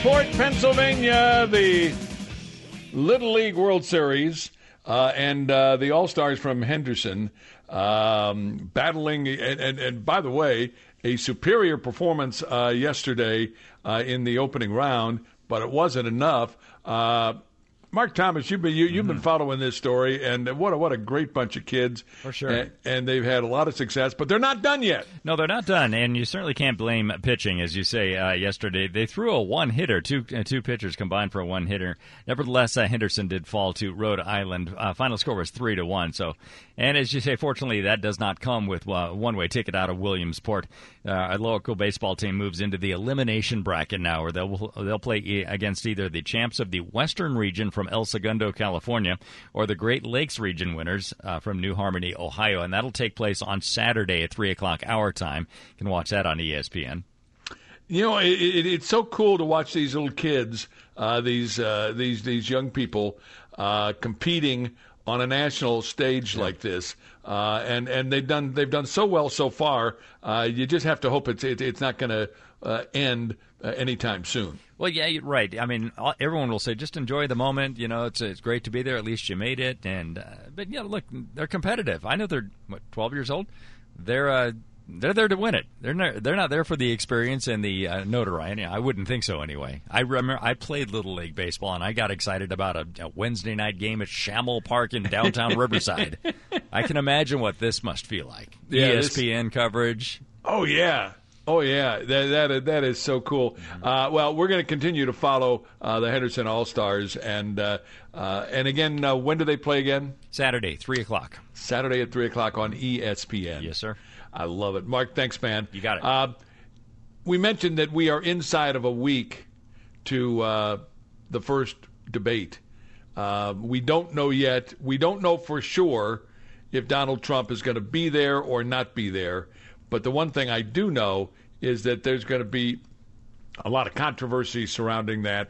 Williamsport, Pennsylvania, the Little League World Series, and the All-Stars from Henderson battling. And by the way, a superior performance yesterday in the opening round, but it wasn't enough. Mark Thomas, you've been following this story, and what a great bunch of kids. For sure. And they've had a lot of success, but they're not done yet. No, they're not done, and you certainly can't blame pitching, as you say. Yesterday, they threw a one-hitter, two pitchers combined for a one-hitter. Nevertheless, Henderson did fall to Rhode Island. Final score was 3-1. So, and as you say, fortunately, that does not come with one-way ticket out of Williamsport. Our local baseball team moves into the elimination bracket now, where they'll play against either the champs of the Western region from El Segundo, California, or the Great Lakes region winners from New Harmony, Ohio, and that'll take place on Saturday at 3 o'clock our time. You can watch that on ESPN. You know, it's so cool to watch these little kids, these young people competing on a national stage like this, and they've done so well so far. You just have to hope it's not going to end anytime soon. Well, yeah, you're right. I mean, everyone will say just enjoy the moment. You know, it's great to be there. At least you made it. And but yeah, look, they're competitive. I know they're 12 years old. They're there to win it. They're not there for the experience and the notoriety. I wouldn't think so anyway. I remember I played Little League baseball, and I got excited about a Wednesday night game at Schammel Park in downtown Riverside. I can imagine what this must feel like. Yeah, ESPN coverage. Oh yeah. Oh, yeah, that is so cool. Well, we're going to continue to follow the Henderson All-Stars. And again, when do they play again? Saturday, 3 o'clock. Saturday at 3 o'clock on ESPN. Yes, sir. I love it. Mark, thanks, man. You got it. We mentioned that we are inside of a week to the first debate. We don't know yet. We don't know for sure if Donald Trump is going to be there or not be there. But the one thing I do know is that there's going to be a lot of controversy surrounding that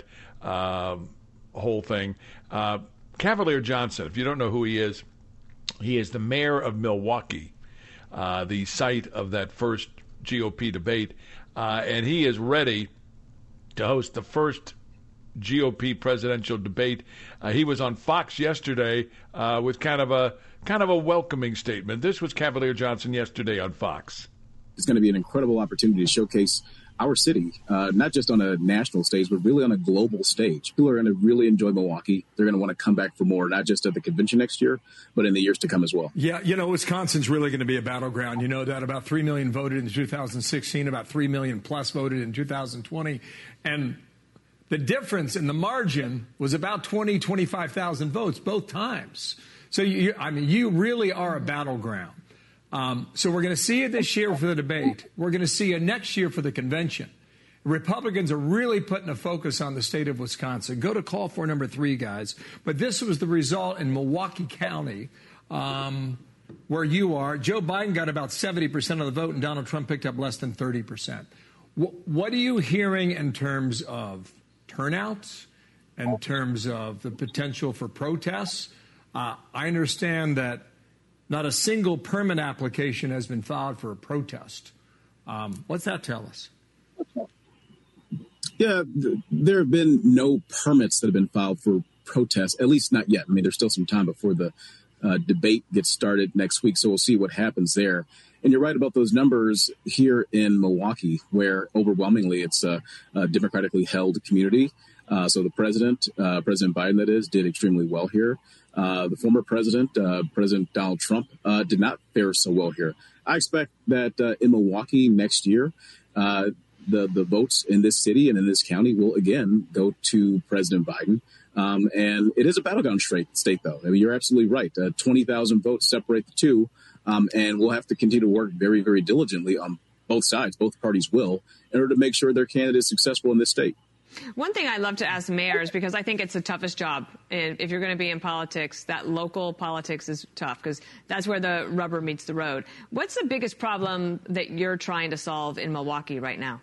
whole thing. Cavalier Johnson, if you don't know who he is the mayor of Milwaukee, the site of that first GOP debate, and he is ready to host the first GOP presidential debate. He was on Fox yesterday with kind of a welcoming statement. This was Cavalier Johnson yesterday on Fox. It's going to be an incredible opportunity to showcase our city, not just on a national stage, but really on a global stage. People are going to really enjoy Milwaukee. They're going to want to come back for more, not just at the convention next year, but in the years to come as well. Yeah, you know, Wisconsin's really going to be a battleground. You know that about 3 million voted in 2016, about 3 million plus voted in 2020. And the difference in the margin was about 25,000 votes both times. So, you really are a battleground. So we're going to see it this year for the debate. We're going to see it next year for the convention. Republicans are really putting a focus on the state of Wisconsin. Go to call for number 3, guys. But this was the result in Milwaukee County, where you are. Joe Biden got about 70% of the vote, and Donald Trump picked up less than 30%. What are you hearing in terms of turnouts, in terms of the potential for protests? I understand that not a single permit application has been filed for a protest. What's that tell us? Yeah, there have been no permits that have been filed for protests, at least not yet. I mean, there's still some time before the debate gets started next week, so we'll see what happens there. And you're right about those numbers here in Milwaukee, where overwhelmingly it's a democratically held community. So the President Biden, that is, did extremely well here. The former president, President Donald Trump, did not fare so well here. I expect that in Milwaukee next year, the votes in this city and in this county will again go to President Biden. And it is a battleground state, though. I mean, you're absolutely right. 20,000 votes separate the two. And we'll have to continue to work very, very diligently on both sides. Both parties will, in order to make sure their candidate is successful in this state. One thing I love to ask mayors, because I think it's the toughest job. If you're going to be in politics, that local politics is tough because that's where the rubber meets the road. What's the biggest problem that you're trying to solve in Milwaukee right now?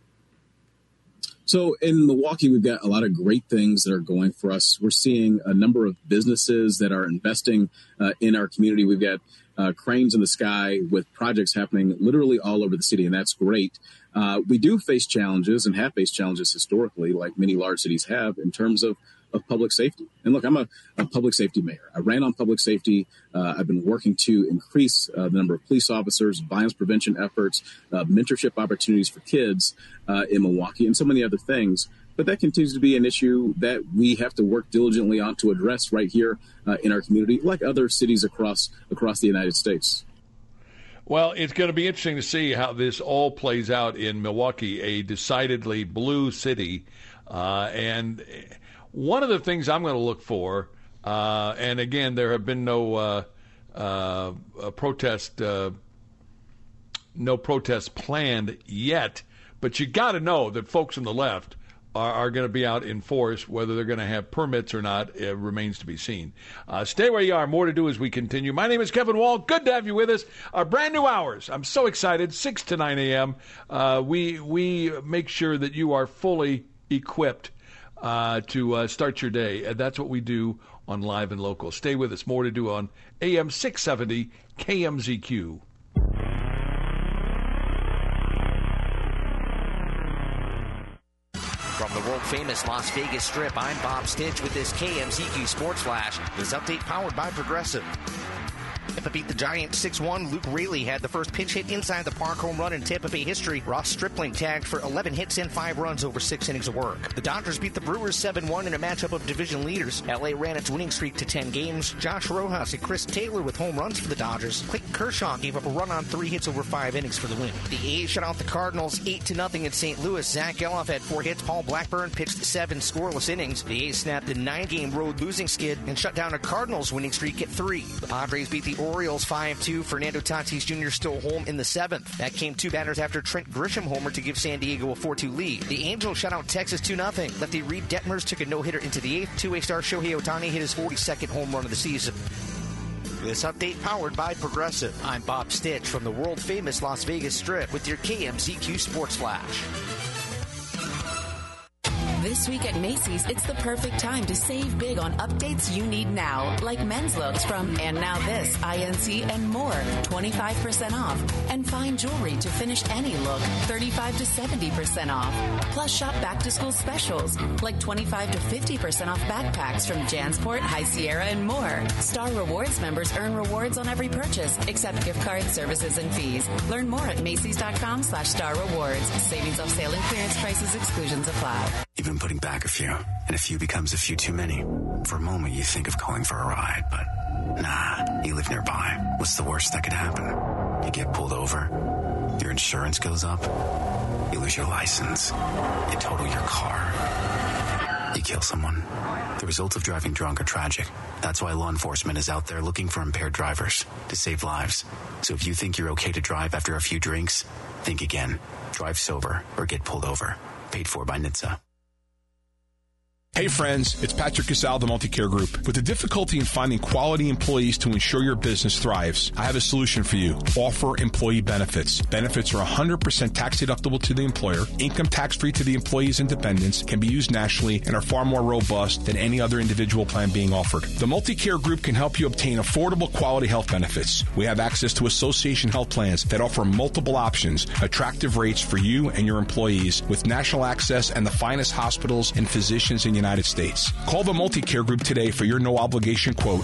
So in Milwaukee, we've got a lot of great things that are going for us. We're seeing a number of businesses that are investing in our community. We've got cranes in the sky with projects happening literally all over the city, and that's great. We do face challenges and have faced challenges historically, like many large cities have, in terms of public safety. And look, I'm a public safety mayor. I ran on public safety. I've been working to increase the number of police officers, violence prevention efforts, mentorship opportunities for kids in Milwaukee, and so many other things. But that continues to be an issue that we have to work diligently on to address right here in our community, like other cities across the United States. Well, it's going to be interesting to see how this all plays out in Milwaukee, a decidedly blue city. And one of the things I'm going to look for, and again, there have been no protests planned yet, but you got to know that folks on the left are going to be out in force. Whether they're going to have permits or not, it remains to be seen. Stay where you are. More to do as we continue. My name is Kevin Wall. Good to have you with us. Our brand new hours. I'm so excited. 6 to 9 a.m. We make sure that you are fully equipped to start your day. That's what we do on Live and Local. Stay with us. More to do on AM 670 KMZQ. From the world-famous Las Vegas Strip, I'm Bob Stitch with this KMZQ Sports Flash. This update powered by Progressive. Tampa beat the Giants 6-1. Luke Raley had the first pinch hit inside the park home run in Tampa Bay history. Ross Stripling tagged for 11 hits and 5 runs over 6 innings of work. The Dodgers beat the Brewers 7-1 in a matchup of division leaders. LA ran its winning streak to 10 games. Josh Rojas and Chris Taylor with home runs for the Dodgers. Clayton Kershaw gave up a run on 3 hits over 5 innings for the win. The A's shut out the Cardinals 8-0 in St. Louis. Zach Geloff had 4 hits. Paul Blackburn pitched 7 scoreless innings. The A's snapped a 9-game road losing skid and shut down a Cardinals winning streak at 3. The Padres beat the Orioles 5-2. Fernando Tatis Jr. still home in the 7th. That came 2 batters after Trent Grisham homered to give San Diego a 4-2 lead. The Angels shut out Texas 2-0. Lefty Reed Detmers took a no-hitter into the 8th. Two-way star Shohei Ohtani hit his 42nd home run of the season. This update powered by Progressive. I'm Bob Stitch from the world-famous Las Vegas Strip with your KMZQ Sports Flash. This week at Macy's, it's the perfect time to save big on updates you need now, like men's looks from And Now This, INC, and more, 25% off. And fine jewelry to finish any look, 35 to 70% off. Plus, shop back-to-school specials, like 25 to 50% off backpacks from Jansport, High Sierra, and more. Star Rewards members earn rewards on every purchase, except gift cards, services, and fees. Learn more at Macys.com/Star Rewards. Savings off sale and clearance prices, exclusions apply. You've been putting back a few, and a few becomes a few too many. For a moment, you think of calling for a ride, but nah, you live nearby. What's the worst that could happen? You get pulled over, your insurance goes up, you lose your license, you total your car, you kill someone. The results of driving drunk are tragic. That's why law enforcement is out there looking for impaired drivers to save lives. So if you think you're okay to drive after a few drinks, think again. Drive sober or get pulled over. Paid for by NHTSA. Hey friends, it's Patrick Casal of the Multicare Group. With the difficulty in finding quality employees to ensure your business thrives, I have a solution for you. Offer employee benefits. Benefits are 100% tax deductible to the employer, income tax free to the employee's and dependents, can be used nationally, and are far more robust than any other individual plan being offered. The Multicare Group can help you obtain affordable quality health benefits. We have access to association health plans that offer multiple options, attractive rates for you and your employees, with national access and the finest hospitals and physicians in the United States. Call the Multicare Group today for your no-obligation quote,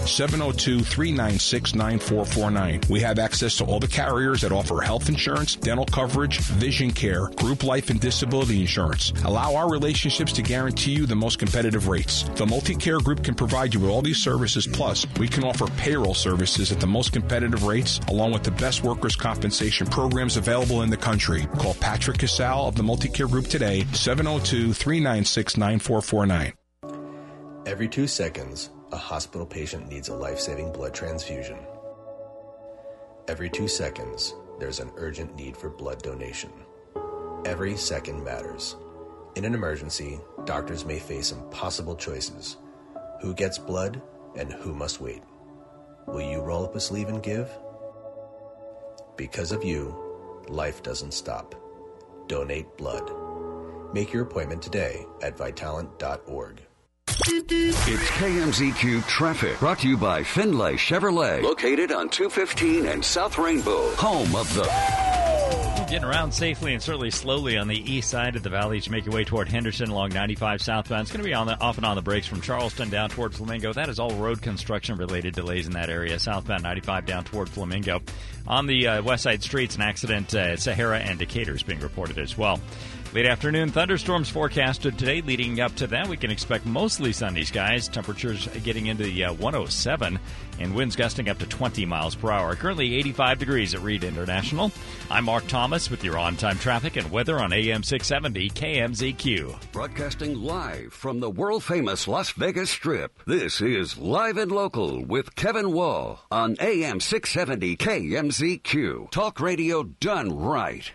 702-396-9449. We have access to all the carriers that offer health insurance, dental coverage, vision care, group life, and disability insurance. Allow our relationships to guarantee you the most competitive rates. The Multicare Group can provide you with all these services, plus we can offer payroll services at the most competitive rates, along with the best workers' compensation programs available in the country. Call Patrick Casal of the Multicare Group today, 702-396-9449. Every 2 seconds, a hospital patient needs a life-saving blood transfusion. Every 2 seconds, there's an urgent need for blood donation. Every second matters. In an emergency, doctors may face impossible choices. Who gets blood and who must wait? Will you roll up a sleeve and give? Because of you, life doesn't stop. Donate blood. Make your appointment today at Vitalant.org. It's KMZQ Traffic, brought to you by Finlay Chevrolet, located on 215 and South Rainbow, home of the... Getting around safely and certainly slowly on the east side of the valley as you make your way toward Henderson along 95 southbound. It's going to be off and on the brakes from Charleston down toward Flamingo. That is all road construction-related delays in that area. Southbound 95 down toward Flamingo. On the west side streets, an accident at Sahara and Decatur is being reported as well. Late afternoon, thunderstorms forecasted today. Leading up to that, we can expect mostly sunny skies. Temperatures getting into the 107 and winds gusting up to 20 miles per hour. Currently 85 degrees at Reed International. I'm Mark Thomas with your on-time traffic and weather on AM 670 KMZQ. Broadcasting live from the world-famous Las Vegas Strip. This is Live and Local with Kevin Wall on AM 670 KMZQ. Talk radio done right.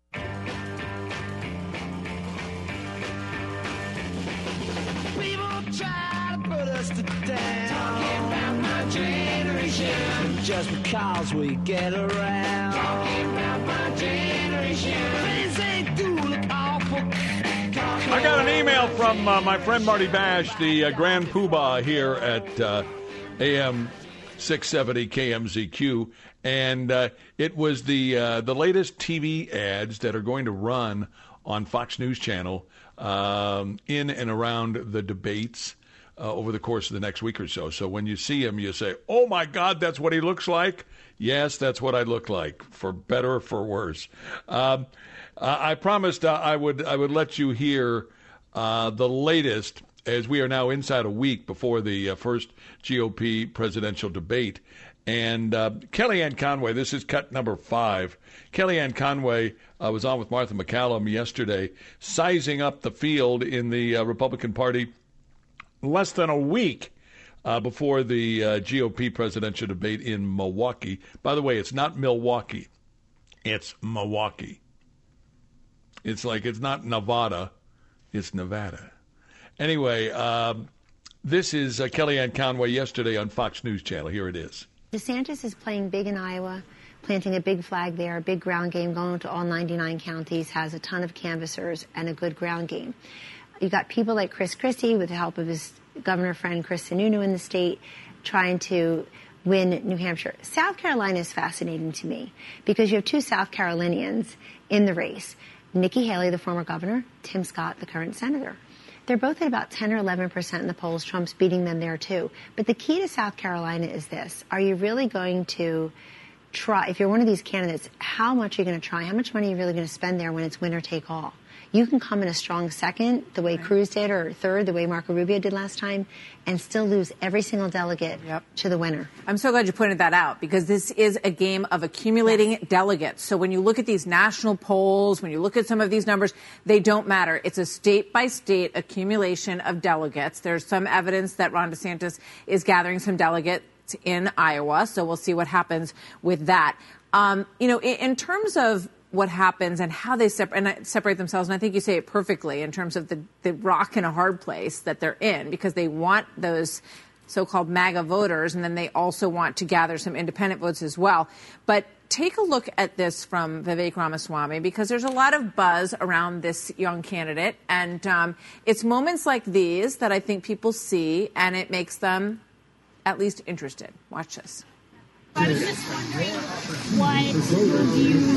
Try to put us to down. Talking about my generation. Just because we get around. Talking about my generation. Things they do look awful. I got an email from my friend Marty Bash, the Grand Poobah here at AM 670 KMZQ, and it was the latest TV ads that are going to run on Fox News Channel in and around the debates over the course of the next week or so. So when you see him, you say, oh, my God, that's what he looks like? Yes, that's what I look like, for better or for worse. I promised I would let you hear the latest, as we are now inside a week before the first GOP presidential debate. And Kellyanne Conway, this is cut number 5. Kellyanne Conway was on with Martha McCallum yesterday, sizing up the field in the Republican Party less than a week before the GOP presidential debate in Milwaukee. By the way, it's not Milwaukee. It's Milwaukee. It's like it's not Nevada. It's Nevada. Anyway, this is Kellyanne Conway yesterday on Fox News Channel. Here it is. DeSantis is playing big in Iowa, planting a big flag there, a big ground game, going to all 99 counties, has a ton of canvassers and a good ground game. You got people like Chris Christie, with the help of his governor friend Chris Sununu in the state, trying to win New Hampshire. South Carolina is fascinating to me because you have two South Carolinians in the race. Nikki Haley, the former governor, Tim Scott, the current senator. They're both at about 10 or 11% in the polls. Trump's beating them there, too. But the key to South Carolina is this. Are you really going to try, if you're one of these candidates, how much are you going to try? How much money are you really going to spend there when it's winner take all? You can come in a strong second, the way Cruz did, or third, the way Marco Rubio did last time, and still lose every single delegate to the winner. I'm so glad you pointed that out, because this is a game of accumulating delegates. So when you look at these national polls, when you look at some of these numbers, they don't matter. It's a state-by-state accumulation of delegates. There's some evidence that Ron DeSantis is gathering some delegates in Iowa, so we'll see what happens with that. In terms of what happens and how they separate themselves. And I think you say it perfectly in terms of the rock and a hard place that they're in, because they want those so-called MAGA voters, and then they also want to gather some independent votes as well. But take a look at this from Vivek Ramaswamy, because there's a lot of buzz around this young candidate. And it's moments like these that I think people see, and it makes them at least interested. Watch this. I was just wondering what your views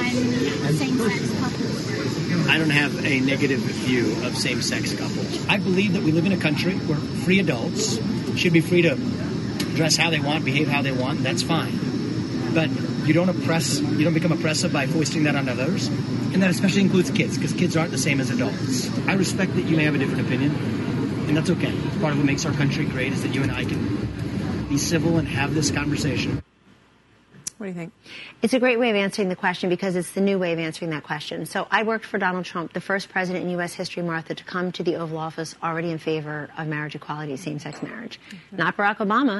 on same-sex couples. I don't have a negative view of same-sex couples. I believe that we live in a country where free adults should be free to dress how they want, behave how they want, and that's fine. But you don't become oppressive by foisting that on others, and that especially includes kids, because kids aren't the same as adults. I respect that you may have a different opinion, and that's okay. Part of what makes our country great is that you and I can be civil and have this conversation. What do you think? It's a great way of answering the question, because it's the new way of answering that question. So I worked for Donald Trump, the first president in U.S. history, Martha, to come to the Oval Office already in favor of marriage equality, same-sex marriage. Mm-hmm. Not Barack Obama,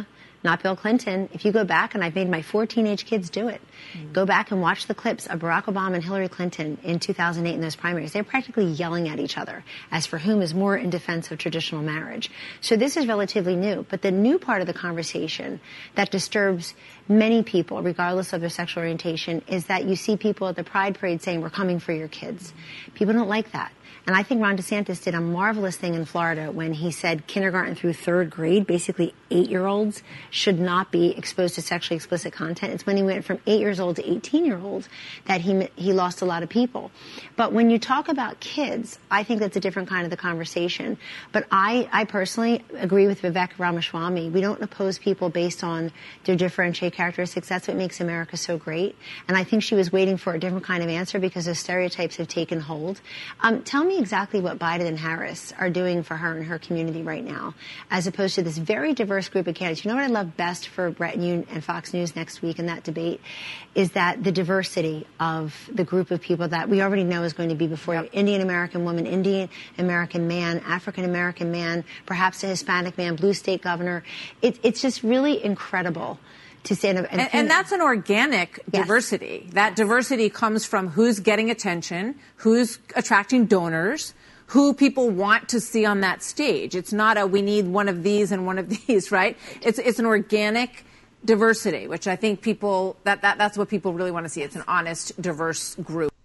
not Bill Clinton. If you go back, and I've made my 4 teenage kids do it, go back and watch the clips of Barack Obama and Hillary Clinton in 2008 in those primaries. They're practically yelling at each other as for whom is more in defense of traditional marriage. So this is relatively new. But the new part of the conversation that disturbs many people, regardless of their sexual orientation, is that you see people at the Pride Parade saying, we're coming for your kids. People don't like that. And I think Ron DeSantis did a marvelous thing in Florida when he said kindergarten through 3rd grade, basically 8-year-olds, should not be exposed to sexually explicit content. It's when he went from 8 years old to 18-year-olds that he lost a lot of people. But when you talk about kids, I think that's a different kind of the conversation. But I personally agree with Vivek Ramaswamy. We don't oppose people based on their differentiated characteristics. That's what makes America so great. And I think she was waiting for a different kind of answer because the stereotypes have taken hold. Tell me exactly what Biden and Harris are doing for her and her community right now, as opposed to this very diverse group of candidates. You know what I love best for Brett and you and Fox News next week in that debate is that the diversity of the group of people that we already know is going to be before you. Indian American woman, Indian American man, African American man, perhaps a Hispanic man, blue state governor. It's just really incredible to stand up. And that's an organic diversity. That diversity comes from who's getting attention, who's attracting donors, who people want to see on that stage. It's not we need one of these and one of these, right? It's an organic diversity, which I think that's what people really want to see. It's an honest, diverse group.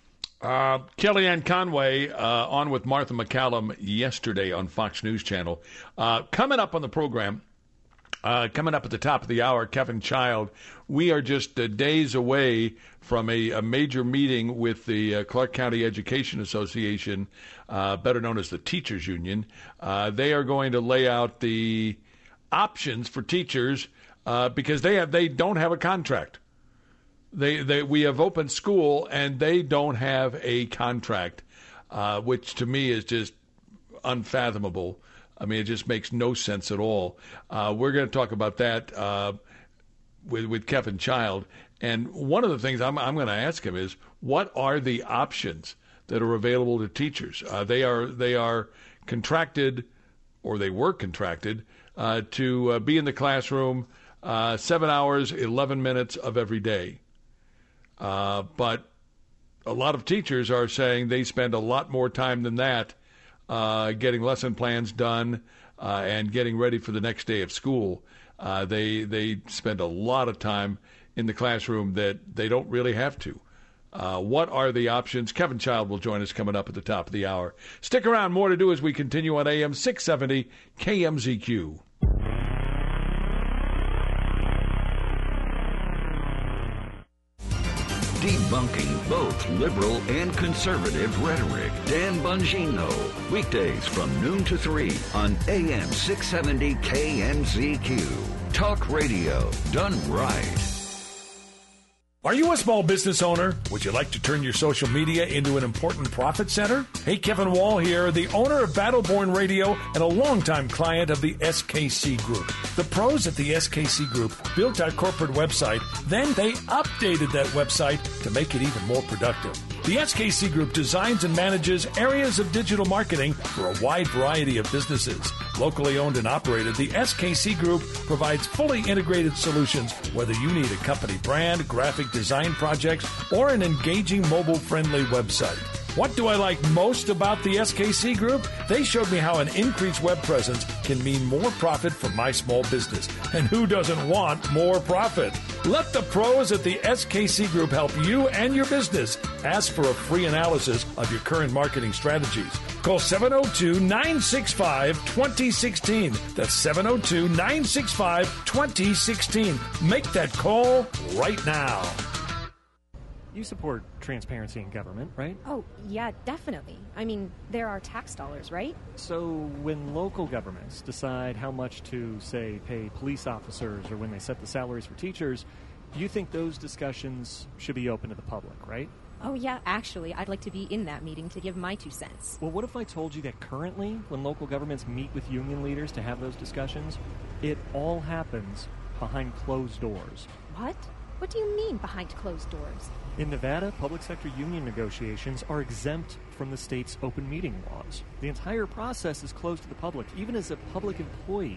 Kellyanne Conway on with Martha McCallum yesterday on Fox News Channel. Coming up on the program, coming up at the top of the hour, Kevin Child. We are just days away from a major meeting with the Clark County Education Association, better known as the Teachers Union. They are going to lay out the options for teachers because they don't have a contract. We have open school and they don't have a contract, which to me is just unfathomable. I mean, it just makes no sense at all. We're going to talk about that with Kevin Child. And one of the things I'm going to ask him is, what are the options that are available to teachers? They are contracted, or they were contracted, to be in the classroom 7 hours, 11 minutes of every day. But a lot of teachers are saying they spend a lot more time than that getting lesson plans done and getting ready for the next day of school. They spend a lot of time in the classroom that they don't really have to. What are the options? Kevin Child will join us coming up at the top of the hour. Stick around. More to do as we continue on AM 670 KMZQ. Debunking both liberal and conservative rhetoric. Dan Bongino. Weekdays from noon to 3 on AM 670 KMZQ. Talk radio done right. Are you a small business owner? Would you like to turn your social media into an important profit center? Hey, Kevin Wall here, the owner of Battleborn Radio and a longtime client of the SKC Group. The pros at the SKC Group built our corporate website, then they updated that website to make it even more productive. The SKC Group designs and manages areas of digital marketing for a wide variety of businesses. Locally owned and operated, the SKC Group provides fully integrated solutions, whether you need a company brand, graphic design projects, or an engaging mobile-friendly website. What do I like most about the SKC Group? They showed me how an increased web presence can mean more profit for my small business. And who doesn't want more profit? Let the pros at the SKC Group help you and your business. Ask for a free analysis of your current marketing strategies. Call 702-965-2016. That's 702-965-2016. Make that call right now. You support transparency in government, right? Oh, yeah, definitely. I mean, there are tax dollars, right? So when local governments decide how much to, say, pay police officers or when they set the salaries for teachers, you think those discussions should be open to the public, right? Oh, yeah, actually, I'd like to be in that meeting to give my 2 cents. Well, what if I told you that currently, when local governments meet with union leaders to have those discussions, it all happens behind closed doors? What? What do you mean behind closed doors? In Nevada, public sector union negotiations are exempt from the state's open meeting laws. The entire process is closed to the public. Even as a public employee,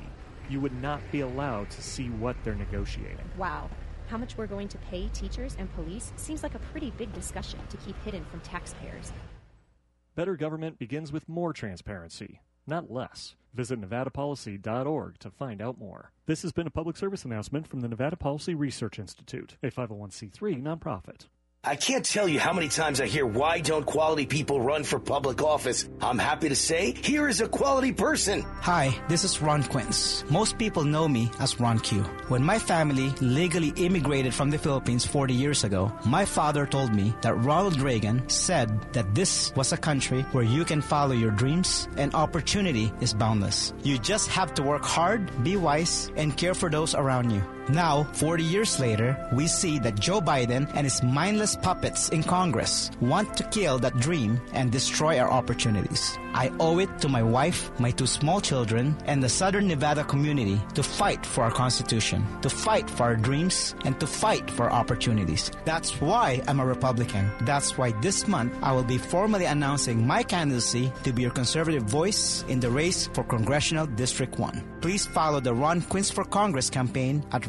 you would not be allowed to see what they're negotiating. Wow. How much we're going to pay teachers and police seems like a pretty big discussion to keep hidden from taxpayers. Better government begins with more transparency, not less. Visit nevadapolicy.org to find out more. This has been a public service announcement from the Nevada Policy Research Institute, a 501c3 nonprofit. I can't tell you how many times I hear, why don't quality people run for public office? I'm happy to say, here is a quality person. Hi, this is Ron Quince. Most people know me as Ron Q. When my family legally immigrated from the Philippines 40 years ago, my father told me that Ronald Reagan said that this was a country where you can follow your dreams and opportunity is boundless. You just have to work hard, be wise, and care for those around you. Now, 40 years later, we see that Joe Biden and his mindless puppets in Congress want to kill that dream and destroy our opportunities. I owe it to my wife, my 2 small children, and the Southern Nevada community to fight for our Constitution, to fight for our dreams, and to fight for our opportunities. That's why I'm a Republican. That's why this month I will be formally announcing my candidacy to be your conservative voice in the race for Congressional District 1. Please follow the Ron Quince for Congress campaign at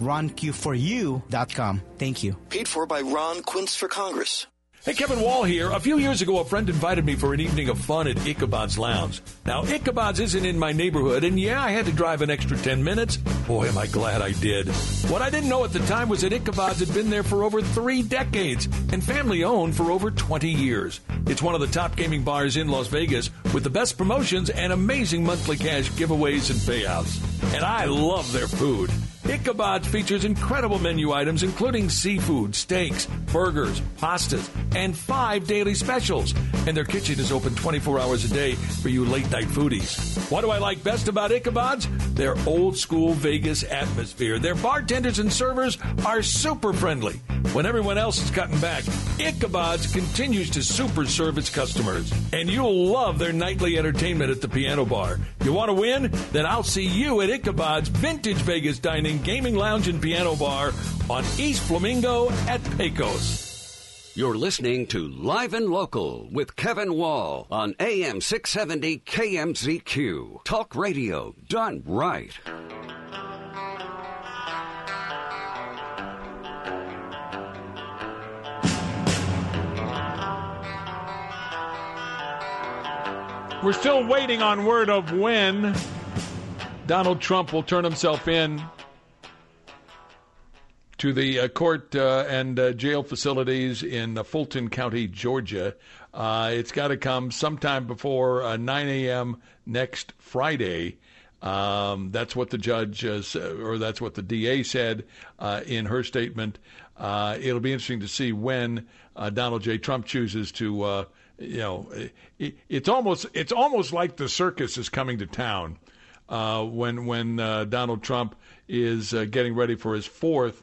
RonQ4U.com. Thank you. Paid for by Ron Quince for Congress. Hey, Kevin Wall here. A few years ago, a friend invited me for an evening of fun at Ichabod's Lounge. Now, Ichabod's isn't in my neighborhood, and yeah, I had to drive an extra 10 minutes. Boy, am I glad I did. What I didn't know at the time was that Ichabod's had been there for over 3 decades and family-owned for over 20 years. It's one of the top gaming bars in Las Vegas with the best promotions and amazing monthly cash giveaways and payouts. And I love their food. Ichabod's features incredible menu items, including seafood, steaks, burgers, pastas, and 5 daily specials. And their kitchen is open 24 hours a day for you late-night foodies. What do I like best about Ichabod's? Their old-school Vegas atmosphere. Their bartenders and servers are super friendly. When everyone else is cutting back, Ichabod's continues to super serve its customers. And you'll love their nightly entertainment at the piano bar. You want to win? Then I'll see you at Ichabod's Vintage Vegas Dining, Gaming Lounge, and Piano Bar on East Flamingo at Pecos. You're listening to Live and Local with Kevin Wall on AM 670 KMZQ. Talk radio done right. We're still waiting on word of when Donald Trump will turn himself in to the court and jail facilities in Fulton County, Georgia. It's got to come sometime before 9 a.m. next Friday. That's what the judge, or that's what the DA said in her statement. It'll be interesting to see when Donald J. Trump chooses to, it's almost like the circus is coming to town when Donald Trump is getting ready for his fourth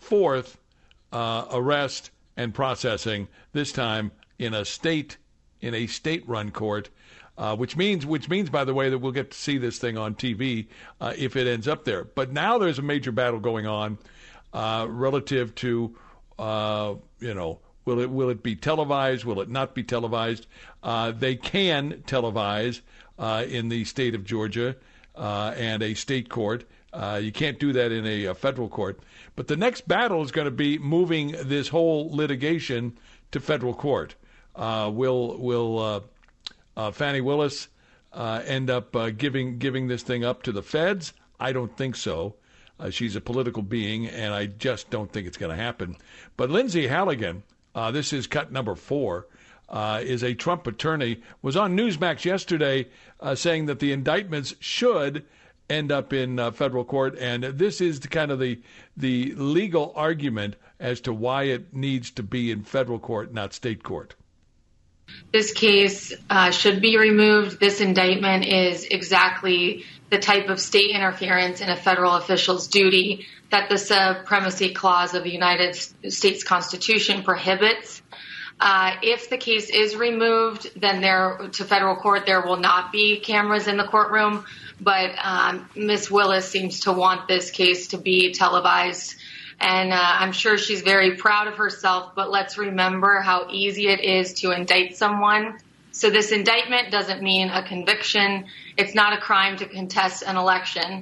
arrest and processing, this time in a state-run court, which means, by the way, that we'll get to see this thing on TV if it ends up there. But now there's a major battle going on relative to, will it be televised? Will it not be televised? They can televise in the state of Georgia and a state court. You can't do that in a federal court. But the next battle is going to be moving this whole litigation to federal court. Will Fani Willis end up giving this thing up to the feds? I don't think so. She's a political being, and I just don't think it's going to happen. But Lindsay Halligan, this is cut number 4, is a Trump attorney, was on Newsmax yesterday saying that the indictments should end up in federal court, and this is kind of the legal argument as to why it needs to be in federal court, not state court. This case should be removed. This indictment is exactly the type of state interference in a federal official's duty that the Supremacy Clause of the United States Constitution prohibits. If the case is removed, then to federal court, there will not be cameras in the courtroom. But Ms. Willis seems to want this case to be televised. And I'm sure she's very proud of herself. But let's remember how easy it is to indict someone. So this indictment doesn't mean a conviction. It's not a crime to contest an election.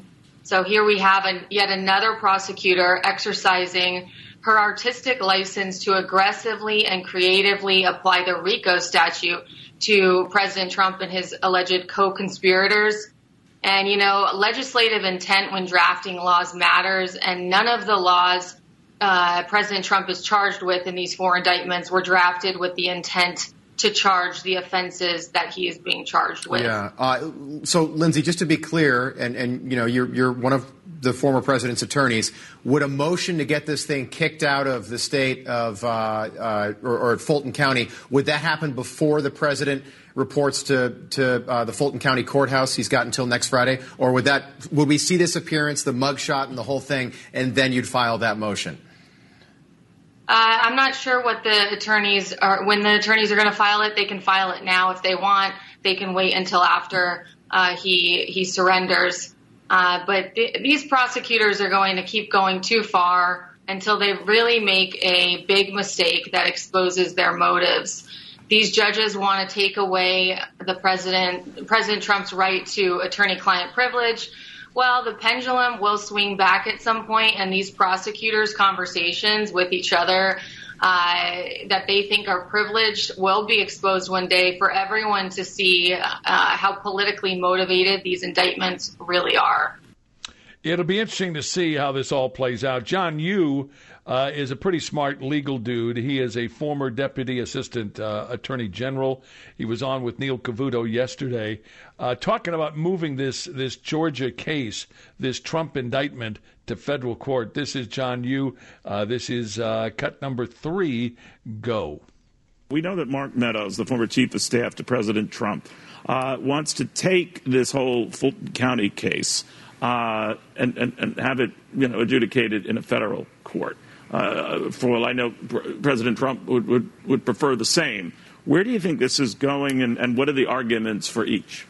So here we have yet another prosecutor exercising her artistic license to aggressively and creatively apply the RICO statute to President Trump and his alleged co-conspirators. And, legislative intent when drafting laws matters, and none of the laws President Trump is charged with in these 4 indictments were drafted with the intent to charge the offenses that he is being charged with. Yeah. So, Lindsay, just to be clear, and you're one of the former president's attorneys, would a motion to get this thing kicked out of the state of or Fulton County, would that happen before the president reports to the Fulton County courthouse? He's got until next Friday, or would we see this appearance, the mugshot, and the whole thing, and then you'd file that motion? I'm not sure what the attorneys are. When the attorneys are going to file it, they can file it now if they want. They can wait until after he surrenders. But these prosecutors are going to keep going too far until they really make a big mistake that exposes their motives. These judges want to take away the President Trump's right to attorney-client privilege. Well, the pendulum will swing back at some point, and these prosecutors' conversations with each other that they think are privileged will be exposed one day for everyone to see how politically motivated these indictments really are. It'll be interesting to see how this all plays out. John Yoo is a pretty smart legal dude. He is a former Deputy Assistant Attorney General. He was on with Neil Cavuto yesterday talking about moving this Georgia case, this Trump indictment, to federal court. This is John Yoo. This is cut number 3. Go. We know that Mark Meadows, the former chief of staff to President Trump, wants to take this whole Fulton County case and have it adjudicated in a federal court. For all I know, President Trump would prefer the same. Where do you think this is going, and what are the arguments for each?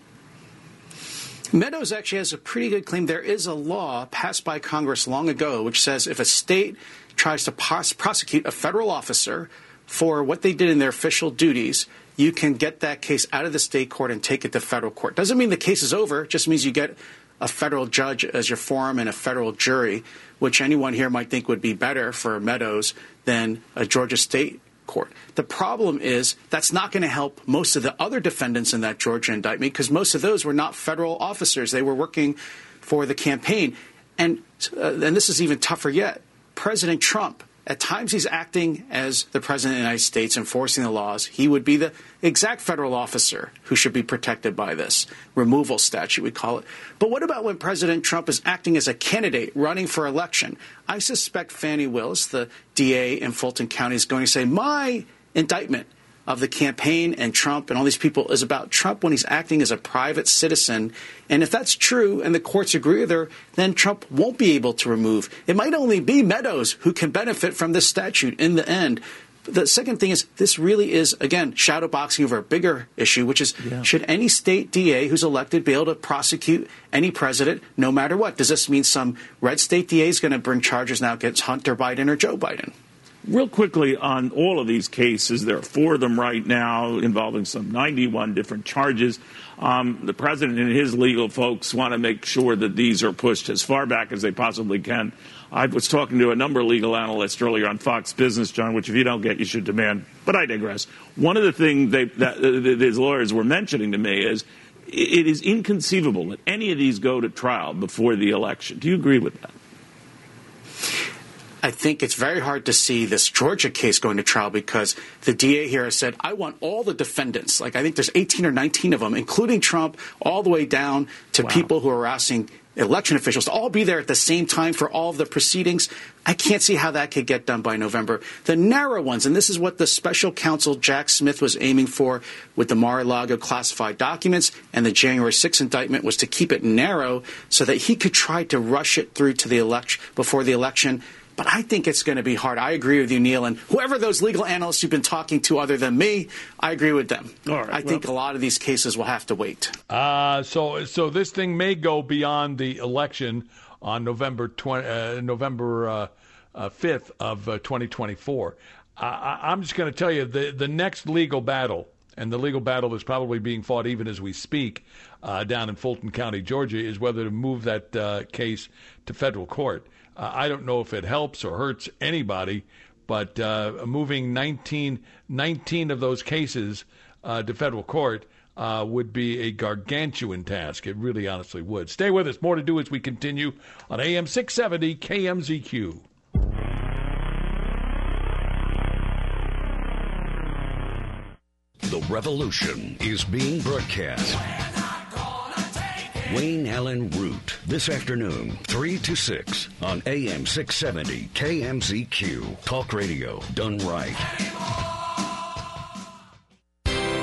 Meadows actually has a pretty good claim. There is a law passed by Congress long ago which says if a state tries to prosecute a federal officer for what they did in their official duties, you can get that case out of the state court and take it to federal court. Doesn't mean the case is over. It just means you get a federal judge as your forum and a federal jury, which anyone here might think would be better for Meadows than a Georgia state court. The problem is that's not going to help most of the other defendants in that Georgia indictment because most of those were not federal officers. They were working for the campaign. And this is even tougher yet. President Trump, at times he's acting as the president of the United States, enforcing the laws. He would be the exact federal officer who should be protected by this removal statute, we call it. But what about when President Trump is acting as a candidate running for election? I suspect Fani Willis, the DA in Fulton County, is going to say, my indictment of the campaign and Trump and all these people is about Trump when he's acting as a private citizen. And if that's true and the courts agree with her, then Trump won't be able to remove. It might only be Meadows who can benefit from this statute in the end. The second thing is this really is, again, shadow boxing over a bigger issue, which is should any state DA who's elected be able to prosecute any president no matter what? Does this mean some red state DA is going to bring charges now against Hunter Biden or Joe Biden? Real quickly on all of these cases, there are 4 of them right now involving some 91 different charges. The president and his legal folks want to make sure that these are pushed as far back as they possibly can. I was talking to a number of legal analysts earlier on Fox Business, John, which if you don't get, you should demand. But I digress. One of the things that his lawyers were mentioning to me is it is inconceivable that any of these go to trial before the election. Do you agree with that? I think it's very hard to see this Georgia case going to trial because the DA here has said, I want all the defendants, like I think there's 18 or 19 of them, including Trump, all the way down to people who are harassing election officials, to all be there at the same time for all of the proceedings. I can't see how that could get done by November. The narrow ones, and this is what the special counsel Jack Smith was aiming for with the Mar-a-Lago classified documents and the January 6th indictment, was to keep it narrow so that he could try to rush it through to the election before the election. But I think it's going to be hard. I agree with you, Neil. And whoever those legal analysts you've been talking to other than me, I agree with them. All right, I think a lot of these cases will have to wait. So this thing may go beyond the election on November 5th of 2024. I'm just going to tell you the next legal battle and the legal battle that's probably being fought even as we speak down in Fulton County, Georgia, is whether to move that case to federal court. I don't know if it helps or hurts anybody, but moving 19 of those cases to federal court would be a gargantuan task. It really honestly would. Stay with us. More to do as we continue on AM 670 KMZQ. The revolution is being broadcast. Wayne Allen Root, this afternoon, 3 to 6 on AM 670 KMZQ. Talk radio done right.